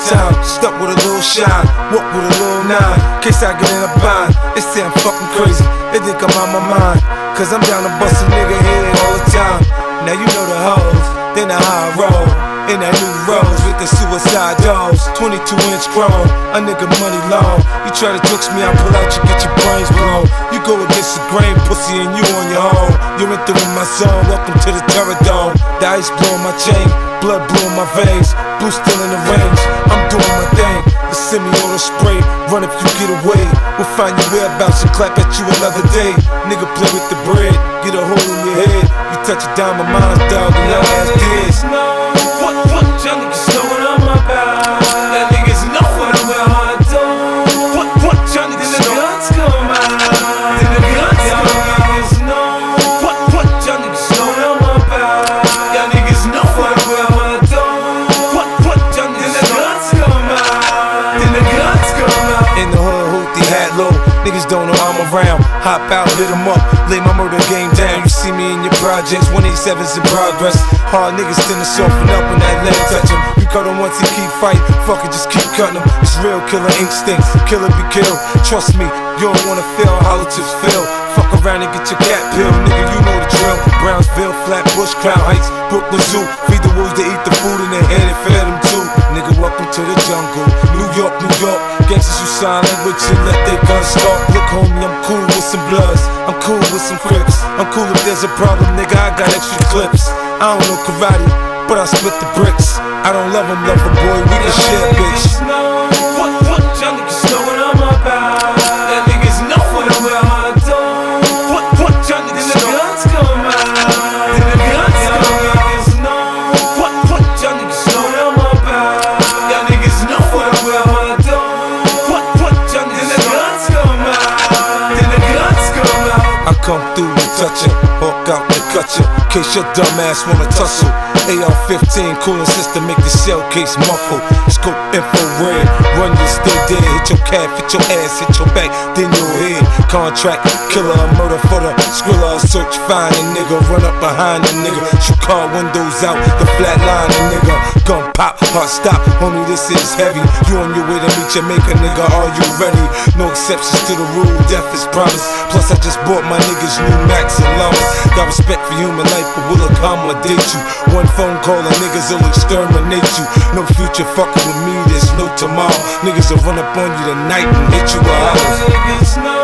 time. Stuck with a little shine, walk with a little nine. Case I get in a bind, they say I'm fucking crazy. They think I'm out my mind, cause I'm down to bust a nigga head all the time. Now you know the hoes, they know how I roll. In that new Rose with the suicide doors, 22-inch chrome, a nigga money long. You try to jokes me, I pull out, you get your brains blown. You go against the grain, pussy, and you on your own. You're entering my zone, welcome to the Terror Dome. The ice blowing my chain, blood blowing my veins, blue still in the range. I'm doing my thing, the semi-auto spray, run if you get away. We'll find your whereabouts and clap at you another day. Nigga play with the bread, get a hole in your head. You touch a dime of mine, dog, and your ass dead. What y'all niggas know what I'm about? That niggas know what I'm about. What y'all niggas know? The guns come out. The guns come out. What y'all niggas know what I'm about? Y'all niggas know what I'm about. What y'all niggas know? The guns come out. The guns come out. In the hood, hoopty hat low. Niggas don't know I'm around. Hop out, hit 'em up, lay my murder game down. You see me in your projects, 187's in progress. Hard niggas tend to soften up when that leg touch 'em. You cut 'em once, he keep fight. Fuck it, just keep cutting 'em. It's real killer instinct. Killer be killed. Trust me, you don't wanna feel how the tips feel. Fuck around and get your cat peeled, nigga. You know the drill. Brownsville, Flatbush, Crown Heights, Brooklyn Zoo. Feed the wolves to eat the food in their head and fed them too. Nigga, welcome to the jungle. New York, New York. Gangsters who sign language and let their guns start. Look, homie, I'm cool with some bloods. I'm cool with some crips. I'm cool if there's a problem, nigga. I got extra clips. I don't know karate, but I split the bricks. I don't love him, love a boy. We can share, bitch. What y'all niggas know what I'm about? That niggas know what I'm about. What y'all niggas know? The guns come out. The guns come out. What y'all niggas know what I'm about? Y'all niggas know what I'm about. What y'all niggas know? The guns come out. The guns come out. I come through and touch it, walk out and cut you. Case your dumb ass wanna tussle. AR-15 cooling system make the shell case muffle. Scope infrared, run you still dead. Hit your calf, hit your ass, hit your back, then your head. Contract killer, murder for the skriller. Search, find a nigga, run up behind a nigga. Shoot car windows out, the flat line a nigga. Gun pop, heart stop, homie this is heavy. You on your way to meet Jamaica, nigga, are you ready? No exceptions to the rule, death is promised. Plus I just bought my niggas new Max and Llamas. Got respect for human life, but will accommodate you. One phone call and niggas will exterminate you. No future fucking with me, there's no tomorrow. Niggas will run up on you tonight and hit you a house.